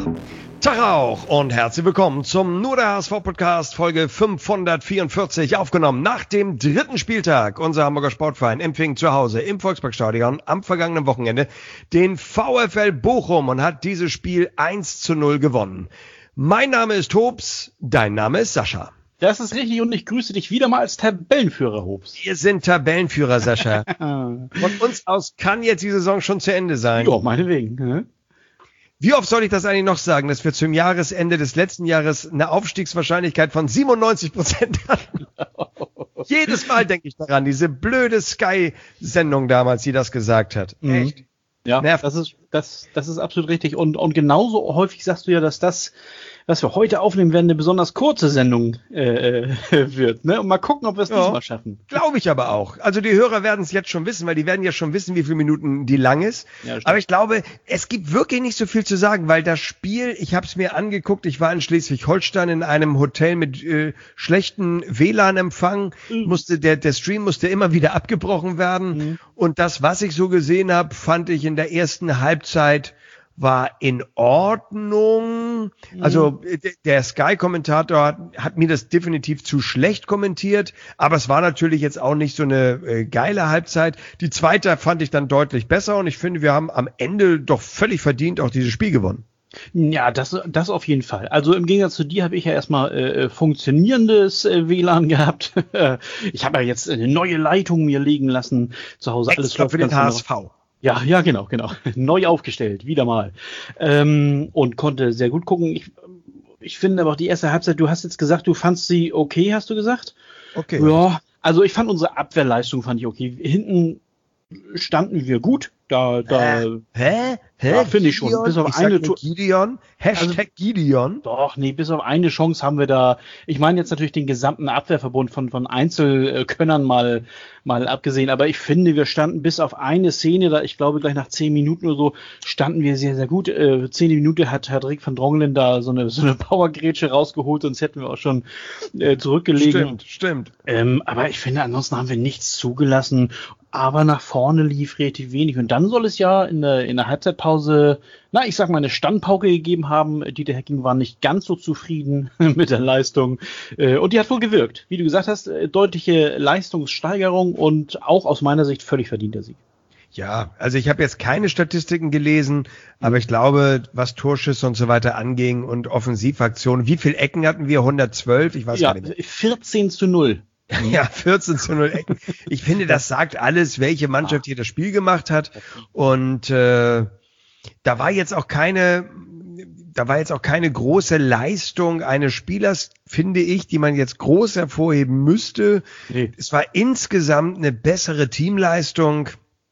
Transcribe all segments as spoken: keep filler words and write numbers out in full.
Tag auch und herzlich willkommen zum Nur der H S V-Podcast Folge fünfhundertvierundvierzig, aufgenommen nach dem dritten Spieltag. Unser Hamburger Sportverein empfing zu Hause im Volksparkstadion am vergangenen Wochenende den VfL Bochum und hat dieses Spiel eins zu null gewonnen. Mein Name ist Hobbs, dein Name ist Sascha. Das ist richtig und ich grüße dich wieder mal als Tabellenführer, Hobbs. Wir sind Tabellenführer, Sascha. Von uns aus kann jetzt die Saison schon zu Ende sein. Ja, meinetwegen. Ne? Wie oft soll ich das eigentlich noch sagen, dass wir zum Jahresende des letzten Jahres eine Aufstiegswahrscheinlichkeit von siebenundneunzig Prozent hatten? Jedes Mal denke ich daran, diese blöde Sky-Sendung damals, die das gesagt hat. Mhm. Echt? Ja, Nerv. das ist, das, das ist absolut richtig. Und, und genauso häufig sagst du ja, dass das, was wir heute aufnehmen werden, eine besonders kurze Sendung äh, wird. Ne? Und mal gucken, ob wir es ja, diesmal schaffen. Glaube ich aber auch. Also die Hörer werden es jetzt schon wissen, weil die werden ja schon wissen, wie viele Minuten die lang ist. Ja, aber ich glaube, es gibt wirklich nicht so viel zu sagen, weil das Spiel, ich habe es mir angeguckt, ich war in Schleswig-Holstein in einem Hotel mit äh, schlechten W L A N-Empfang. Mhm. Musste der, der Stream musste immer wieder abgebrochen werden. Mhm. Und das, was ich so gesehen habe, fand ich in der ersten Halbzeit war in Ordnung. Also der Sky-Kommentator hat, hat mir das definitiv zu schlecht kommentiert, aber es war natürlich jetzt auch nicht so eine äh, geile Halbzeit. Die zweite fand ich dann deutlich besser und ich finde, wir haben am Ende doch völlig verdient auch dieses Spiel gewonnen. Ja, das, das auf jeden Fall. Also im Gegensatz zu dir habe ich ja erstmal äh, funktionierendes äh, W L A N gehabt. Ich habe ja jetzt eine neue Leitung mir legen lassen. Zu Hause alles extra für den H S V. Ja, ja, genau, genau. Neu aufgestellt, wieder mal. Ähm, und konnte sehr gut gucken. Ich, ich finde aber auch die erste Halbzeit, du hast jetzt gesagt, du fandst sie okay, hast du gesagt? Okay. Ja, also ich fand unsere Abwehrleistung fand ich okay. Hinten standen wir gut. Da, da. Hä? Hä? Hä? Ja, finde ich schon. Bis auf ich eine Tour. Gideon. Hashtag also, Gideon. Doch, nee, bis auf eine Chance haben wir da. Ich meine jetzt natürlich den gesamten Abwehrverbund von, von Einzelkönnern mal, mal abgesehen. Aber ich finde, wir standen bis auf eine Szene, da ich glaube gleich nach zehn Minuten oder so, standen wir sehr, sehr gut. Äh, zehn Minuten hat Herr Rick van Drongelen da so eine, so eine Powergrätsche rausgeholt, sonst hätten wir auch schon äh, zurückgelegen. Stimmt, stimmt. Ähm, aber ich finde, ansonsten haben wir nichts zugelassen. Aber nach vorne lief relativ wenig. Und dann soll es ja in der, in der Halbzeitpause, na, ich sag mal, eine Standpauke gegeben haben. Dieter Hecking war nicht ganz so zufrieden mit der Leistung. Und die hat wohl gewirkt. Wie du gesagt hast, deutliche Leistungssteigerung und auch aus meiner Sicht völlig verdienter Sieg. Ja, also ich habe jetzt keine Statistiken gelesen, aber ich glaube, was Torschüsse und so weiter anging und Offensivaktionen, wie viele Ecken hatten wir? hundertzwölf? Ich weiß ja, gar nicht mehr. vierzehn zu null. Ja, vierzehn zu null Ecken. Ich finde, das sagt alles, welche Mannschaft hier das Spiel gemacht hat. Und äh, da war jetzt auch keine, da war jetzt auch keine große Leistung eines Spielers, finde ich, die man jetzt groß hervorheben müsste. Nee. Es war insgesamt eine bessere Teamleistung.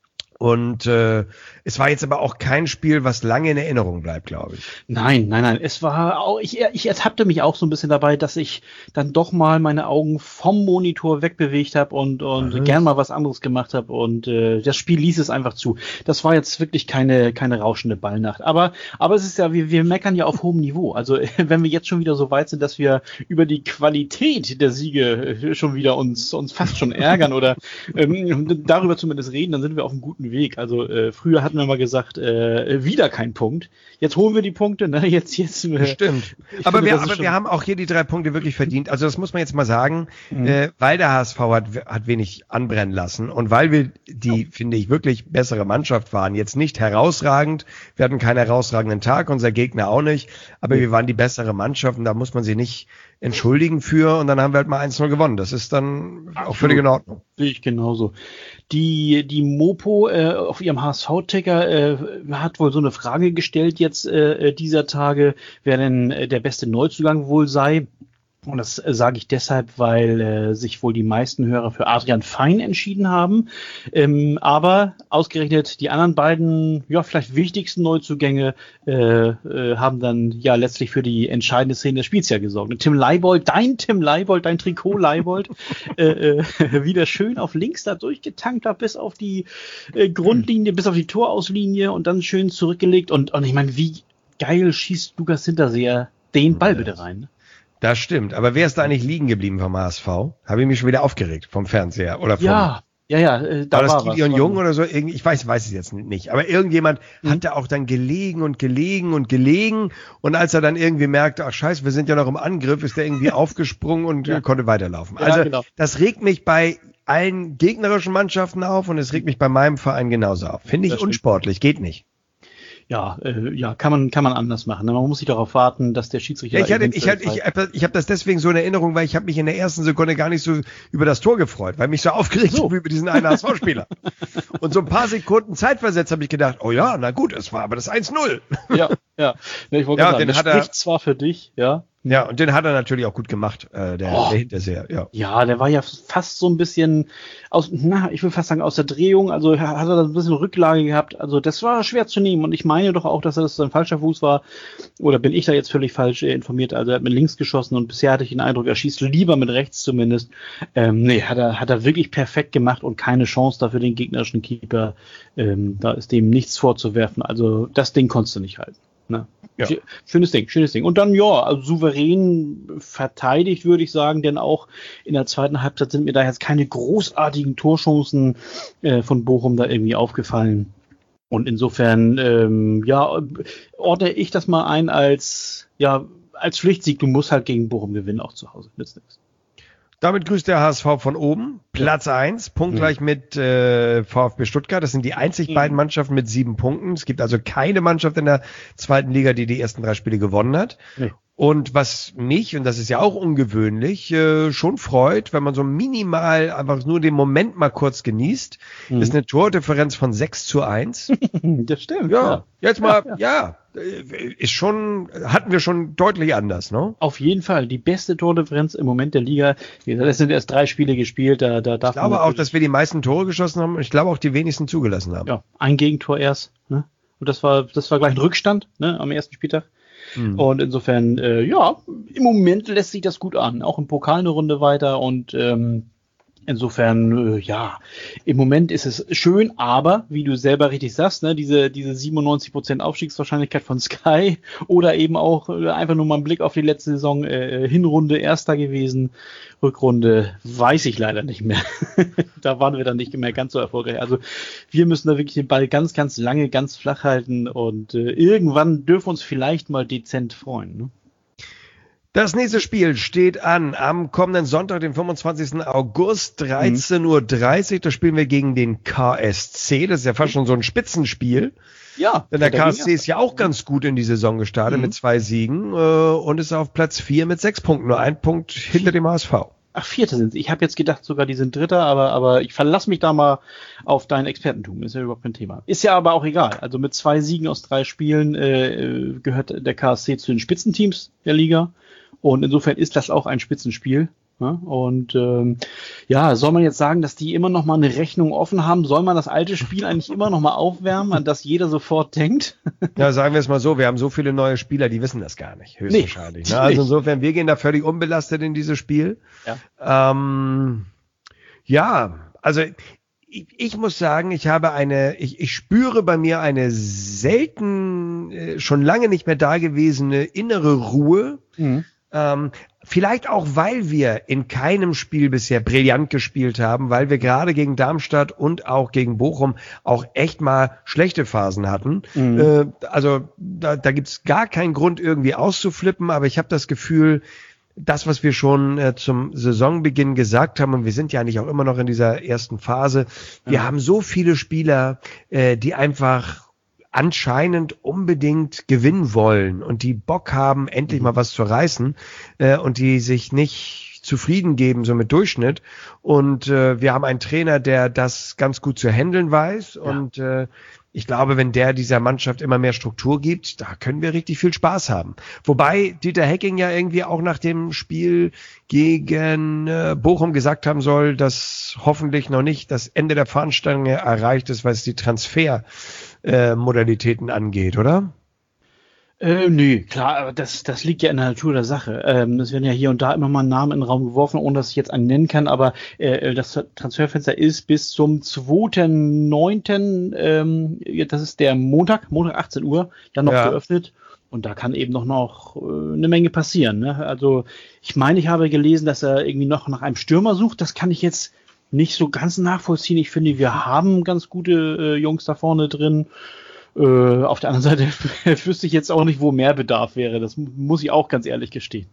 Und äh, es war jetzt aber auch kein Spiel, was lange in Erinnerung bleibt, glaube ich. Nein, nein, nein. Es war auch, ich, ich ertappte mich auch so ein bisschen dabei, dass ich dann doch mal meine Augen vom Monitor wegbewegt habe und und mhm. gern mal was anderes gemacht habe. Und äh, das Spiel ließ es einfach zu. Das war jetzt wirklich keine keine rauschende Ballnacht. Aber aber es ist ja, wir, wir meckern ja auf hohem Niveau. Also wenn wir jetzt schon wieder so weit sind, dass wir über die Qualität der Siege schon wieder uns uns fast schon ärgern oder ähm, darüber zumindest reden, dann sind wir auf einem guten Weg. Also äh, früher hatten wir mal gesagt, äh, wieder kein Punkt. Jetzt holen wir die Punkte, ne? Jetzt, jetzt. Äh, Stimmt. Aber, finde, wir, aber wir haben auch hier die drei Punkte wirklich verdient. Also das muss man jetzt mal sagen, mhm. äh, weil der H S V hat, hat wenig anbrennen lassen und weil wir die, oh. finde ich, wirklich bessere Mannschaft waren. Jetzt nicht herausragend. Wir hatten keinen herausragenden Tag, unser Gegner auch nicht. Aber mhm. wir waren die bessere Mannschaft und da muss man sie nicht entschuldigen für und dann haben wir halt mal eins null gewonnen. Das ist dann Absolut. Auch völlig in Ordnung. Sehe ich genauso. Die, die Mopo äh, auf ihrem H S V-Ticker äh, hat wohl so eine Frage gestellt jetzt äh, dieser Tage, wer denn äh, der beste Neuzugang wohl sei. Und das äh, sage ich deshalb, weil äh, sich wohl die meisten Hörer für Adrian Fein entschieden haben. Ähm, aber ausgerechnet die anderen beiden, ja, vielleicht wichtigsten Neuzugänge äh, äh, haben dann ja letztlich für die entscheidende Szene des Spiels ja gesorgt. Und Tim Leibold, dein Tim Leibold, dein Trikot Leibold, äh, äh, wieder schön auf links da durchgetankt hat, bis auf die äh, Grundlinie, bis auf die Torauslinie und dann schön zurückgelegt. Und, und ich meine, wie geil schießt Lukas Hinterseher den Ball bitte rein? Das stimmt, aber wer ist da eigentlich liegen geblieben vom H S V? Habe ich mich schon wieder aufgeregt vom Fernseher oder vom ja, Ja, ja, äh, da war das war Gideon was. Jung oder so? Irgendwie, ich weiß, weiß es jetzt nicht. Aber irgendjemand mhm. hat da auch dann gelegen und gelegen und gelegen. Und als er dann irgendwie merkte, ach scheiße, wir sind ja noch im Angriff, ist er irgendwie aufgesprungen und ja. konnte weiterlaufen. Also ja, genau. Das regt mich bei allen gegnerischen Mannschaften auf und es regt mich bei meinem Verein genauso auf. Finde ich unsportlich, geht nicht. Ja, äh, ja, kann man kann man anders machen. Man muss sich darauf warten, dass der Schiedsrichter. Ja, ich hatte, ich, hatte, ich, ich, ich habe das deswegen so in Erinnerung, weil ich habe mich in der ersten Sekunde gar nicht so über das Tor gefreut, weil mich so aufgeregt so. habe über diesen einen H S V-Spieler. Und so ein paar Sekunden Zeitversetzt habe ich gedacht, oh ja, na gut, es war aber das eins null. Ja, ja. ja ich wollte ja, sagen, das spricht er, zwar für dich, ja. Ja, und den hat er natürlich auch gut gemacht, äh, der, oh. der Hinterseher. Ja. ja, der war ja fast so ein bisschen aus, na, ich will fast sagen, aus der Drehung, also hat er da ein bisschen Rücklage gehabt, also das war schwer zu nehmen und ich meine doch auch, dass das ein falscher Fuß war, oder bin ich da jetzt völlig falsch äh, informiert, also er hat mit links geschossen und bisher hatte ich den Eindruck, er schießt lieber mit rechts zumindest. Ähm, nee, hat er, hat er wirklich perfekt gemacht und keine Chance dafür den gegnerischen Keeper, ähm, da ist dem nichts vorzuwerfen, also das Ding konntest du nicht halten. Ne? Ja. Schönes Ding, schönes Ding. Und dann, ja, also souverän verteidigt, würde ich sagen, denn auch in der zweiten Halbzeit sind mir da jetzt keine großartigen Torchancen äh, von Bochum da irgendwie aufgefallen. Und insofern, ähm, ja, ordne ich das mal ein als, ja, als Pflichtsieg. Du musst halt gegen Bochum gewinnen, auch zu Hause. Nützt nichts. Damit grüßt der H S V von oben, Platz eins, punktgleich mhm. mit äh, VfB Stuttgart. Das sind die einzig mhm. beiden Mannschaften mit sieben Punkten. Es gibt also keine Mannschaft in der zweiten Liga, die die ersten drei Spiele gewonnen hat. Mhm. Und was mich, und das ist ja auch ungewöhnlich, äh, schon freut, wenn man so minimal einfach nur den Moment mal kurz genießt, mhm. ist eine Tordifferenz von sechs zu eins. Das stimmt. Ja, ja. jetzt mal, ja, ja. ja, ist schon, hatten wir schon deutlich anders, ne? Auf jeden Fall, die beste Tordifferenz im Moment der Liga. Es sind erst drei Spiele gespielt, da, da darf Ich glaube auch, dass wir die meisten Tore geschossen haben und ich glaube auch die wenigsten zugelassen haben. Ja, ein Gegentor erst, ne? Und das war, das war gleich ein Rückstand, ne, am ersten Spieltag. Mhm. Und insofern, äh, ja, im Moment lässt sich das gut an. Auch im Pokal eine Runde weiter und ähm, insofern, äh, ja, im Moment ist es schön, aber, wie du selber richtig sagst, ne, diese, diese siebenundneunzig Prozent Aufstiegswahrscheinlichkeit von Sky oder eben auch äh, einfach nur mal einen Blick auf die letzte Saison, äh, Hinrunde Erster gewesen, Rückrunde weiß ich leider nicht mehr. Da waren wir dann nicht mehr ganz so erfolgreich. Also wir müssen da wirklich den Ball ganz, ganz lange, ganz flach halten und äh, irgendwann dürfen wir uns vielleicht mal dezent freuen, ne? Das nächste Spiel steht an am kommenden Sonntag, den fünfundzwanzigsten August, dreizehn Uhr dreißig. Da spielen wir gegen den K S C. Das ist ja fast schon so ein Spitzenspiel. Ja. Denn der K S C ist ja auch ganz gut in die Saison gestartet mhm. mit zwei Siegen äh, und ist auf Platz vier mit sechs Punkten. Nur ein Punkt hinter dem H S V. Ach, Vierte sind sie. Ich habe jetzt gedacht, sogar die sind Dritter, aber, aber ich verlasse mich da mal auf dein Expertentum. Ist ja überhaupt kein Thema. Ist ja aber auch egal. Also mit zwei Siegen aus drei Spielen äh, gehört der K S C zu den Spitzenteams der Liga. Und insofern ist das auch ein Spitzenspiel. Ja, und ähm, ja, soll man jetzt sagen, dass die immer noch mal eine Rechnung offen haben? Soll man das alte Spiel eigentlich immer noch mal aufwärmen, an das jeder sofort denkt? Ja, sagen wir es mal so, wir haben so viele neue Spieler, die wissen das gar nicht, höchstwahrscheinlich. Nee, ne? Also insofern, wir gehen da völlig unbelastet in dieses Spiel. Ja, ähm, ja also ich, ich muss sagen, ich habe eine, ich, ich spüre bei mir eine selten, äh, schon lange nicht mehr dagewesene innere Ruhe. Mhm. Ähm, vielleicht auch, weil wir in keinem Spiel bisher brillant gespielt haben, weil wir gerade gegen Darmstadt und auch gegen Bochum auch echt mal schlechte Phasen hatten. Mhm. Äh, also da, da gibt's gar keinen Grund irgendwie auszuflippen, aber ich habe das Gefühl, das, was wir schon äh, zum Saisonbeginn gesagt haben, und wir sind ja eigentlich auch immer noch in dieser ersten Phase, wir mhm. haben so viele Spieler, äh, die einfach anscheinend unbedingt gewinnen wollen und die Bock haben, endlich mal was zu reißen äh, und die sich nicht zufrieden geben, so mit Durchschnitt. Und äh, wir haben einen Trainer, der das ganz gut zu handeln weiß. Ja. Und äh, ich glaube, wenn der dieser Mannschaft immer mehr Struktur gibt, da können wir richtig viel Spaß haben. Wobei Dieter Hecking ja irgendwie auch nach dem Spiel gegen äh, Bochum gesagt haben soll, dass hoffentlich noch nicht das Ende der Fahnenstange erreicht ist, was die Transfer Äh, Modalitäten angeht, oder? Äh, nee, klar, aber das, das liegt ja in der Natur der Sache. Ähm, es werden ja hier und da immer mal Namen in den Raum geworfen, ohne dass ich jetzt einen nennen kann, aber äh, das Transferfenster ist bis zum zweiten neunten Ähm, das ist der Montag, Montag achtzehn Uhr, ja noch ja. geöffnet. Und da kann eben noch, noch äh, eine Menge passieren. Ne? Also ich meine, ich habe gelesen, dass er irgendwie noch nach einem Stürmer sucht. Das kann ich jetzt nicht so ganz nachvollziehen. Ich finde, wir haben ganz gute äh, Jungs da vorne drin. Äh, auf der anderen Seite wüsste ich jetzt auch nicht, wo mehr Bedarf wäre. Das muss ich auch ganz ehrlich gestehen.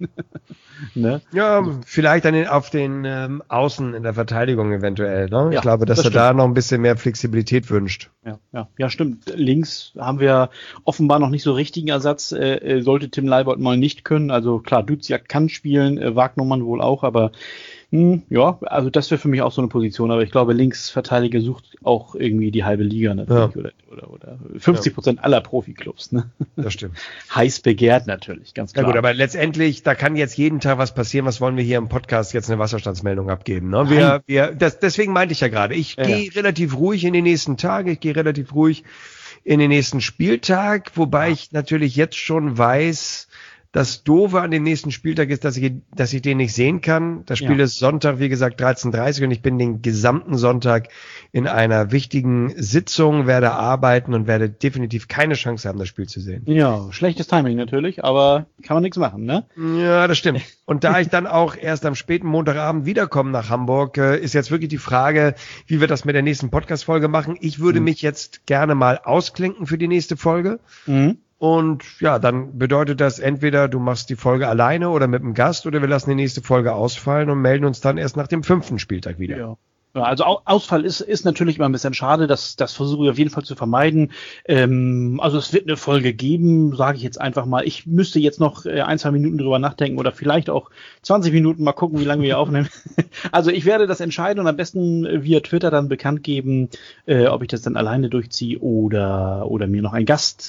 ne? Ja, vielleicht dann auf den ähm, Außen in der Verteidigung eventuell. Ne? Ich ja, glaube, dass das er stimmt. da noch ein bisschen mehr Flexibilität wünscht. Ja, ja, ja, stimmt. Links haben wir offenbar noch nicht so richtigen Ersatz. Äh, sollte Tim Leibold mal nicht können. Also klar, Duziak kann spielen, äh, Wagnermann wohl auch, aber Hm, ja, also das wäre für mich auch so eine Position, aber ich glaube, Linksverteidiger sucht auch irgendwie die halbe Liga natürlich, ja. oder, oder, oder fünfzig Prozent ja. aller Profiklubs. Ne? Das stimmt. Heiß begehrt natürlich, ganz klar. Na gut, aber letztendlich, da kann jetzt jeden Tag was passieren. Was wollen wir hier im Podcast jetzt eine Wasserstandsmeldung abgeben? Ne? Wir, wir, das, deswegen meinte ich ja gerade, ich ja, gehe ja. relativ ruhig in die nächsten Tage, ich gehe relativ ruhig in den nächsten Spieltag, wobei ja. ich natürlich jetzt schon weiß, das Doofe an dem nächsten Spieltag ist, dass ich, dass ich den nicht sehen kann. Das Spiel ja. ist Sonntag, wie gesagt, dreizehn Uhr dreißig und ich bin den gesamten Sonntag in einer wichtigen Sitzung, werde arbeiten und werde definitiv keine Chance haben, das Spiel zu sehen. Ja, schlechtes Timing natürlich, aber kann man nichts machen, ne? Ja, das stimmt. Und da ich dann auch erst am späten Montagabend wiederkomme nach Hamburg, ist jetzt wirklich die Frage, wie wir das mit der nächsten Podcast-Folge machen. Ich würde mhm. mich jetzt gerne mal ausklinken für die nächste Folge. Mhm. Und ja, dann bedeutet das entweder du machst die Folge alleine oder mit einem Gast oder wir lassen die nächste Folge ausfallen und melden uns dann erst nach dem fünften Spieltag wieder. Ja. Ja, also Ausfall ist, ist natürlich immer ein bisschen schade, das, das versuche ich auf jeden Fall zu vermeiden. Ähm, also es wird eine Folge geben, sage ich jetzt einfach mal. Ich müsste jetzt noch äh, ein, zwei Minuten drüber nachdenken oder vielleicht auch zwanzig Minuten, mal gucken, wie lange wir hier aufnehmen. Also ich werde das entscheiden und am besten via Twitter dann bekannt geben, äh, ob ich das dann alleine durchziehe oder oder mir noch einen Gast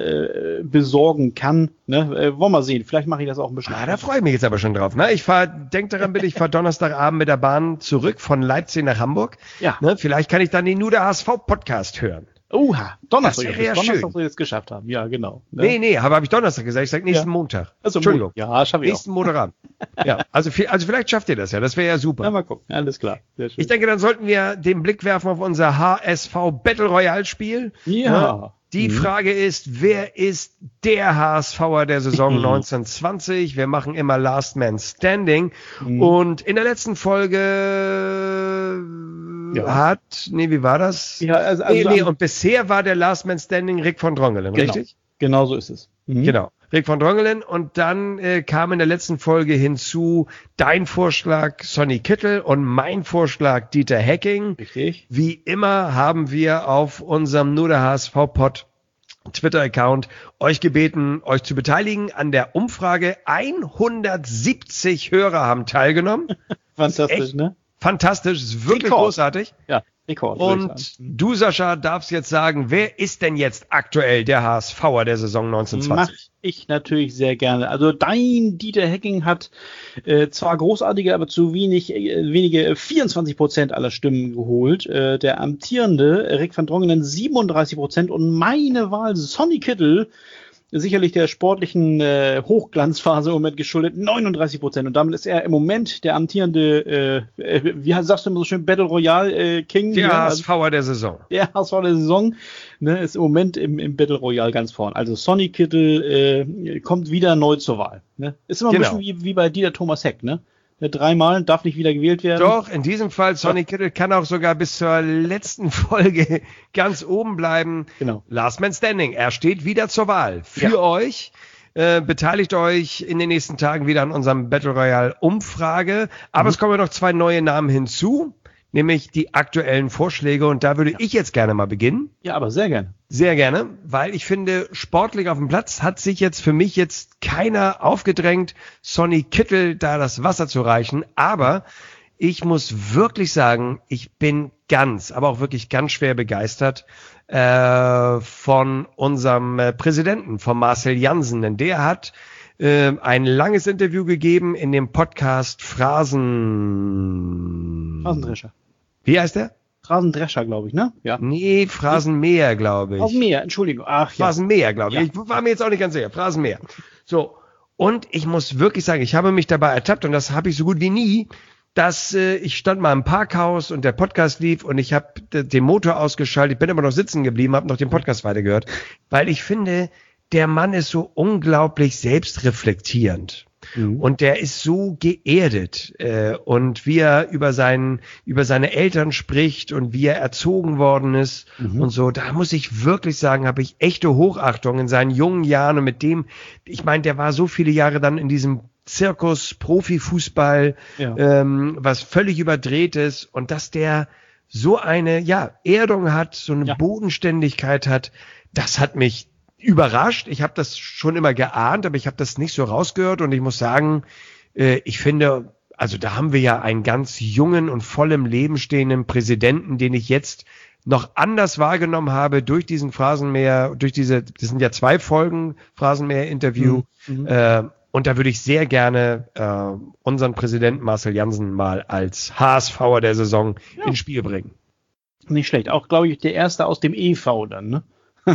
äh, besorgen kann. Ne? Äh, wollen wir mal sehen, vielleicht mache ich das auch ein bisschen. Ah, da freue ich mich jetzt aber schon drauf. Ne? Ich fahr, denk daran bitte, ich fahre Donnerstagabend mit der Bahn zurück von Leipzig nach Hamburg. Ja. Ne, vielleicht kann ich dann den Nur der H S V-Podcast hören. Oha, Donnerstag, das wäre ja Donnerstag schön. soll ich es geschafft haben. Ja, genau. Ne? Nee, nee, aber habe ich Donnerstag gesagt. Ich sage nächsten ja. Montag. Also, Entschuldigung. Ja, schaffe ich Nächsten auch. Montagabend. ja, also, also vielleicht schafft ihr das ja. Das wäre ja super. Ja, mal gucken. Alles klar. Sehr schön. Ich denke, dann sollten wir den Blick werfen auf unser H S V Battle Royale Spiel. Ja. Ne? Die mhm. Frage ist, wer ist der HSVer der Saison mhm. neunzehn zwanzig? Wir machen immer Last Man Standing. Mhm. Und in der letzten Folge ja. hat, nee, wie war das? Ja, also, also nee, nee, und bisher war der Last Man Standing Rick von Drongelen, genau. richtig? Genau so ist es. Mhm. Genau. Rick von Drongelen und dann äh, kam in der letzten Folge hinzu dein Vorschlag Sonny Kittel und mein Vorschlag Dieter Hecking. Richtig. Wie immer haben wir auf unserem Nur der H S V-Pod Twitter-Account euch gebeten, euch zu beteiligen an der Umfrage. hundertsiebzig Hörer haben teilgenommen. Fantastisch, ne? Fantastisch, ist wirklich Rekord. Großartig. Ja. Rekord, und du, Sascha, darfst jetzt sagen, wer ist denn jetzt aktuell der HSVer der Saison neunzehn zwanzig? Mach ich natürlich sehr gerne. Also dein Dieter Hecking hat äh, zwar großartige, aber zu wenig, äh, wenige vierundzwanzig Prozent aller Stimmen geholt. Äh, der amtierende Rick van Drongelen siebenunddreißig Prozent und meine Wahl Sonny Kittel, sicherlich der sportlichen äh, Hochglanzphase im Moment geschuldet, neununddreißig Prozent. Und damit ist er im Moment der amtierende, äh, äh, wie sagst du immer so schön, Battle Royale äh, King. Der HSVer also, der Saison. Der HSVer der Saison ne, ist im Moment im, im Battle Royale ganz vorn. Also Sonny Kittel äh, kommt wieder neu zur Wahl. Ne? Ist immer ein genau. bisschen wie, wie bei Dieter Thomas Heck, ne? Dreimal, darf nicht wieder gewählt werden. Doch, in diesem Fall, Sonny Kittel kann auch sogar bis zur letzten Folge ganz oben bleiben. Genau. Last Man Standing, er steht wieder zur Wahl. Für ja. euch, äh, beteiligt euch in den nächsten Tagen wieder an unserem Battle Royale Umfrage. Aber mhm. es kommen noch zwei neue Namen hinzu, nämlich die aktuellen Vorschläge. Und da würde ja. ich jetzt gerne mal beginnen. Ja, aber sehr gerne. Sehr gerne, weil ich finde, sportlich auf dem Platz hat sich jetzt für mich jetzt keiner aufgedrängt, Sonny Kittel da das Wasser zu reichen. Aber ich muss wirklich sagen, ich bin ganz, aber auch wirklich ganz schwer begeistert äh, von unserem äh, Präsidenten, von Marcel Jansen. Denn der hat äh, ein langes Interview gegeben in dem Podcast Phrasen... Phrasendrescher. Wie heißt der? Phrasendrescher, glaube ich, ne? Ja. Nee, Phrasenmäher, glaube ich. Phrasenmäher, Entschuldigung. Ach ja. Phrasenmäher, glaube ich. Ja. Ich war mir jetzt auch nicht ganz sicher. Phrasenmäher. So. Und ich muss wirklich sagen, ich habe mich dabei ertappt und das habe ich so gut wie nie, dass äh, ich stand mal im Parkhaus und der Podcast lief und ich habe d- den Motor ausgeschaltet. Ich bin immer noch sitzen geblieben, habe noch den Podcast weitergehört, weil ich finde, der Mann ist so unglaublich selbstreflektierend. Mhm. Und der ist so geerdet äh, und wie er über seinen über seine Eltern spricht und wie er erzogen worden ist mhm. und so, da muss ich wirklich sagen, habe ich echte Hochachtung in seinen jungen Jahren und mit dem, ich meine, der war so viele Jahre dann in diesem Zirkus, Profifußball, ja. ähm, was völlig überdreht ist und dass der so eine ja Erdung hat, so eine ja. Bodenständigkeit hat, das hat mich überrascht. Ich habe das schon immer geahnt, aber ich habe das nicht so rausgehört und ich muss sagen, äh, ich finde, also da haben wir ja einen ganz jungen und voll im Leben stehenden Präsidenten, den ich jetzt noch anders wahrgenommen habe durch diesen Phrasenmäher, durch diese, das sind ja zwei Folgen Phrasenmäher-Interview mhm. äh, und da würde ich sehr gerne äh, unseren Präsidenten Marcel Jansen mal als H S V'er der Saison ja. ins Spiel bringen. Nicht schlecht. Auch, glaube ich, der Erste aus dem E V dann, ne?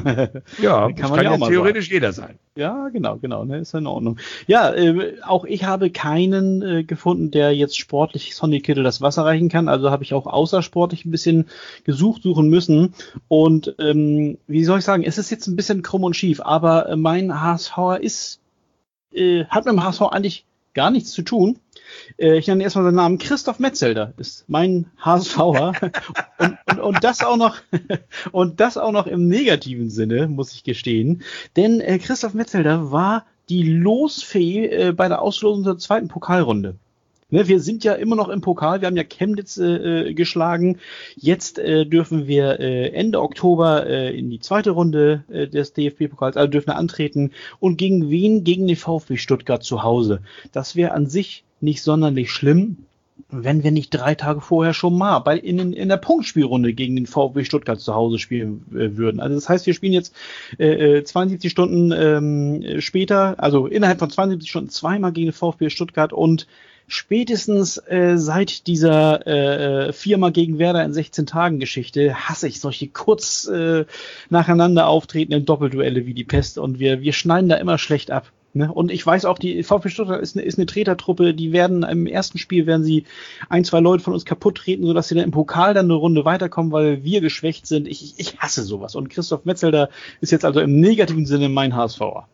Ja, kann das kann ja, ja theoretisch sagen. Jeder sein. Ja, genau, genau, ne, ist in Ordnung. Ja, äh, auch ich habe keinen äh, gefunden, der jetzt sportlich Sonny Kittel das Wasser reichen kann. Also habe ich auch außersportlich ein bisschen gesucht, suchen müssen. Und ähm, wie soll ich sagen, es ist jetzt ein bisschen krumm und schief, aber äh, mein HSVer ist, äh, hat mit dem H S V eigentlich gar nichts zu tun. Äh, ich nenne erstmal seinen Namen. Christoph Metzelder ist mein HSVer. und, und, und das auch noch, und das auch noch im negativen Sinne, muss ich gestehen. Denn äh, Christoph Metzelder war die Losfee äh, bei der Auslosung der zweiten Pokalrunde. Ne, wir sind ja immer noch im Pokal. Wir haben ja Chemnitz äh, geschlagen. Jetzt äh, dürfen wir äh, Ende Oktober äh, in die zweite Runde äh, des D F B-Pokals, also dürfen wir antreten. Und gegen wen? Gegen den VfB Stuttgart zu Hause. Das wäre an sich nicht sonderlich schlimm, wenn wir nicht drei Tage vorher schon mal bei in, in der Punktspielrunde gegen den VfB Stuttgart zu Hause spielen äh, würden. Also das heißt, wir spielen jetzt äh, zweiundsiebzig Stunden ähm, später, also innerhalb von zweiundsiebzig Stunden zweimal gegen den VfB Stuttgart und spätestens äh, seit dieser äh, viermal gegen Werder in sechzehn Tagen Geschichte hasse ich solche kurz äh, nacheinander auftretenden Doppelduelle wie die Pest und wir wir schneiden da immer schlecht ab. Ne? Und ich weiß auch, die VfB Stuttgart ist eine, ist eine Tretertruppe, die werden im ersten Spiel werden sie ein, zwei Leute von uns kaputt treten, sodass sie dann im Pokal dann eine Runde weiterkommen, weil wir geschwächt sind. Ich, ich, ich hasse sowas. Und Christoph Metzelder ist jetzt also im negativen Sinne mein HSVer.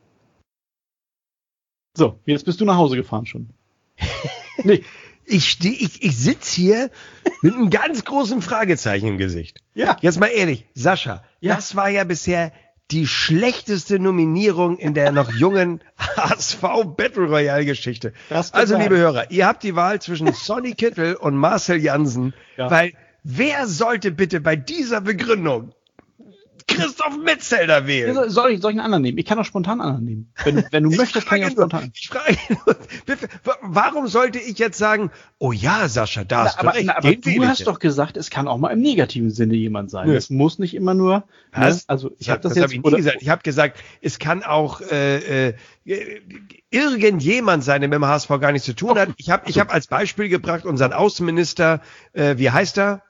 So, jetzt bist du nach Hause gefahren schon. Nee. Ich steh, ich, ich sitz hier mit einem ganz großen Fragezeichen im Gesicht. Ja. Jetzt mal ehrlich, Sascha, ja. Das war ja bisher die schlechteste Nominierung in der noch jungen H S V Battle Royale Geschichte. Also, liebe Hörer, ihr habt die Wahl zwischen Sonny Kittel und Marcel Jansen, ja. Weil wer sollte bitte bei dieser Begründung Christoph Metzelder wählen? Ja, soll, ich, soll ich einen anderen nehmen? Ich kann auch spontan einen anderen nehmen. Wenn, wenn du möchtest, kann ich auch spontan. Nur, ich frage nur, warum sollte ich jetzt sagen, oh ja, Sascha, da hast na, du recht. Na, aber du hast doch gesagt, es kann auch mal im negativen Sinne jemand sein. Es muss nicht immer nur. Ne? Also ich habe das, das jetzt. Hab ich nie gesagt. Ich habe gesagt, es kann auch äh, äh, irgendjemand sein, der mit dem H S V gar nichts zu tun hat. Ich habe ich hab als Beispiel gebracht unseren Außenminister. Äh, wie heißt er?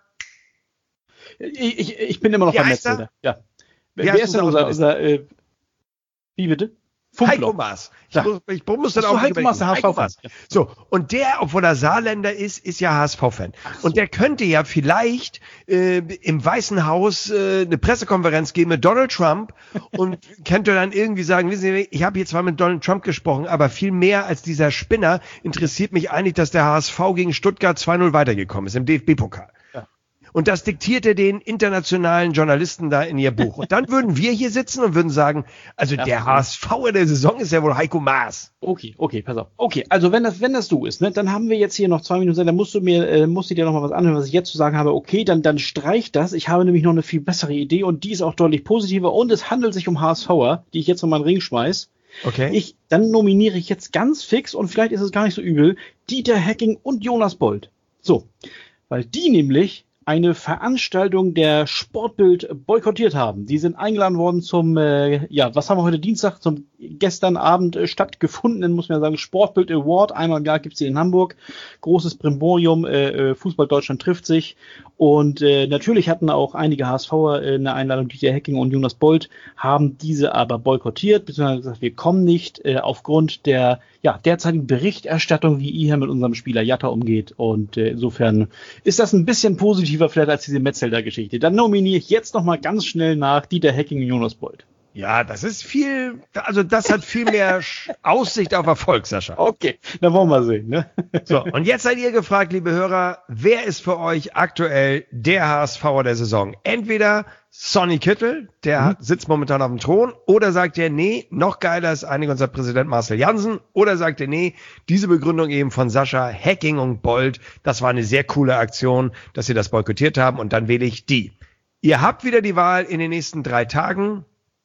Ich, ich, ich bin immer noch beim Metzelder. Ja. Wer ist denn unser, unser äh, wie bitte? Funkloch. Heiko Maas. Ich, ja. muss, ich muss dann auch Heiko Maas, der H S V-Fan. So, und der, obwohl er Saarländer ist, ist ja H S V-Fan. So. Und der könnte ja vielleicht äh, im Weißen Haus äh, eine Pressekonferenz geben mit Donald Trump und könnte dann irgendwie sagen, wissen Sie, ich habe hier zwar mit Donald Trump gesprochen, aber viel mehr als dieser Spinner interessiert mich eigentlich, dass der H S V gegen Stuttgart zwei null weitergekommen ist im D F B-Pokal. Und das diktierte den internationalen Journalisten da in ihr Buch. Und dann würden wir hier sitzen und würden sagen, also ja, der H S V in der Saison ist ja wohl Heiko Maas. Okay, okay, pass auf. Okay, also wenn das, wenn das du ist, ne, dann haben wir jetzt hier noch zwei Minuten, dann musst du mir, äh, musst du dir noch mal was anhören, was ich jetzt zu sagen habe. Okay, dann, dann streich das. Ich habe nämlich noch eine viel bessere Idee und die ist auch deutlich positiver und es handelt sich um HSVer, die ich jetzt noch mal in den Ring schmeiß. Okay. Ich, dann nominiere ich jetzt ganz fix und vielleicht ist es gar nicht so übel, Dieter Hecking und Jonas Bold. So. Weil die nämlich eine Veranstaltung der Sportbild boykottiert haben. Die sind eingeladen worden zum, äh, ja, was haben wir heute Dienstag, zum gestern Abend äh, stattgefundenen, muss man ja sagen, Sportbild Award. Einmal im Jahr gibt's hier in Hamburg. Großes Brimborium, äh, Fußball Deutschland trifft sich. Und äh, natürlich hatten auch einige HSVer äh, eine Einladung, Dieter Hecking und Jonas Bold, haben diese aber boykottiert, beziehungsweise gesagt, wir kommen nicht äh, aufgrund der ja derzeitigen Berichterstattung, wie ihr hier mit unserem Spieler Jatta umgeht. Und äh, insofern ist das ein bisschen positiver vielleicht als diese Metzelder-Geschichte. Dann nominiere ich jetzt noch mal ganz schnell nach Dieter Hecking und Jonas Bold. Ja, das ist viel, also das hat viel mehr Aussicht auf Erfolg, Sascha. Okay, dann wollen wir sehen, ne? So, und jetzt seid ihr gefragt, liebe Hörer, wer ist für euch aktuell der HSVer der Saison? Entweder Sonny Kittel, der mhm. sitzt momentan auf dem Thron, oder sagt ihr, nee, noch geiler ist eigentlich unser Präsident Marcel Jansen, oder sagt ihr, nee, diese Begründung eben von Sascha, Hacking und Bold, das war eine sehr coole Aktion, dass sie das boykottiert haben, und dann wähle ich die. Ihr habt wieder die Wahl in den nächsten drei Tagen.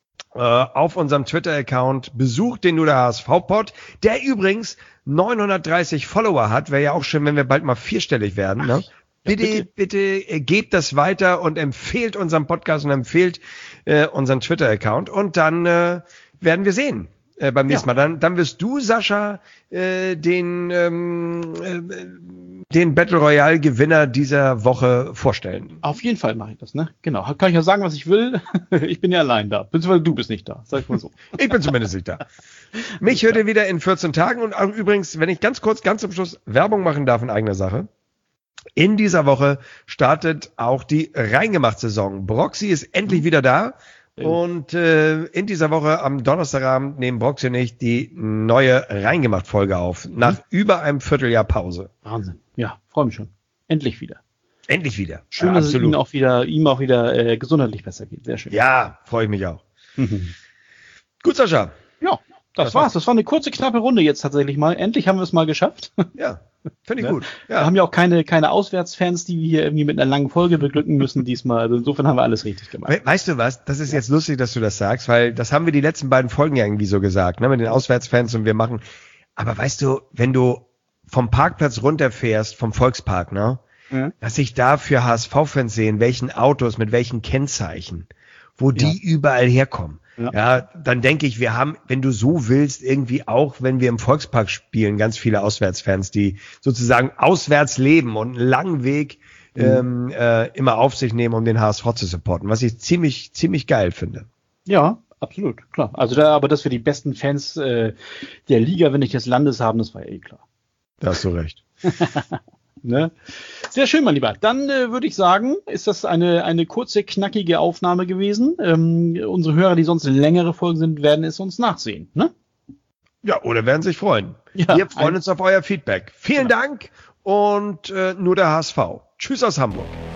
Auf unserem Twitter-Account, besucht den Nur der H S V-Pod, der übrigens neunhundertdreißig Follower hat. Wäre ja auch schön, wenn wir bald mal vierstellig werden. Ne? Bitte, ja, bitte, bitte gebt das weiter und empfehlt unseren Podcast und empfehlt äh, unseren Twitter-Account. Und dann äh, werden wir sehen äh, beim nächsten ja. Mal. Dann, dann wirst du, Sascha, äh, den, ähm, äh, den Battle Royale-Gewinner dieser Woche vorstellen. Auf jeden Fall mache ich das, ne? Genau. Kann ich ja sagen, was ich will. Ich bin ja allein da. Beziehungsweise du bist nicht da. Sag ich mal so. Ich bin zumindest nicht da. Mich hört ihr wieder in vierzehn Tagen. Und auch übrigens, wenn ich ganz kurz, ganz zum Schluss Werbung machen darf in eigener Sache. In dieser Woche startet auch die Reingemacht-Saison. Broxy ist endlich wieder da. Und äh, in dieser Woche am Donnerstagabend nehmen Broxy und ich die neue Reingemacht-Folge auf. Nach mhm. über einem Vierteljahr Pause. Wahnsinn. Ja, freue mich schon. Endlich wieder. Endlich wieder. Schön, ja, dass es ihm auch wieder, ihm auch wieder äh, gesundheitlich besser geht. Sehr schön. Ja, freue ich mich auch. Mhm. Gut, Sascha. Ja, das, das war's. war's. Das war eine kurze, knappe Runde jetzt tatsächlich mal. Endlich haben wir es mal geschafft. Ja. Finde ich ja. gut. Ja. Wir haben ja auch keine, keine Auswärtsfans, die wir hier irgendwie mit einer langen Folge beglücken müssen diesmal. Also insofern haben wir alles richtig gemacht. Weißt du was? Das ist jetzt lustig, dass du das sagst, weil das haben wir die letzten beiden Folgen ja irgendwie so gesagt, ne, mit den Auswärtsfans, und wir machen. Aber weißt du, wenn du vom Parkplatz runterfährst, vom Volkspark, ne, mhm. dass sich da für H S V-Fans sehen, welchen Autos, mit welchen Kennzeichen, wo die ja. überall herkommen. Ja. ja, dann denke ich, wir haben, wenn du so willst, irgendwie auch, wenn wir im Volkspark spielen, ganz viele Auswärtsfans, die sozusagen auswärts leben und einen langen Weg mhm. ähm, äh, immer auf sich nehmen, um den H S V zu supporten, was ich ziemlich, ziemlich geil finde. Ja, absolut, klar. Also da, aber dass wir die besten Fans äh, der Liga, wenn nicht des Landes haben, das war ja eh klar. Da hast du recht. Ne? Sehr schön, mein Lieber. Dann äh, würde ich sagen, ist das eine, eine kurze, knackige Aufnahme gewesen. Ähm, unsere Hörer, die sonst längere Folgen sind, werden es uns nachsehen. Ne? Ja, oder werden sich freuen. Ja, wir freuen uns auf euer Feedback. Vielen genau. Dank und äh, nur der H S V. Tschüss aus Hamburg.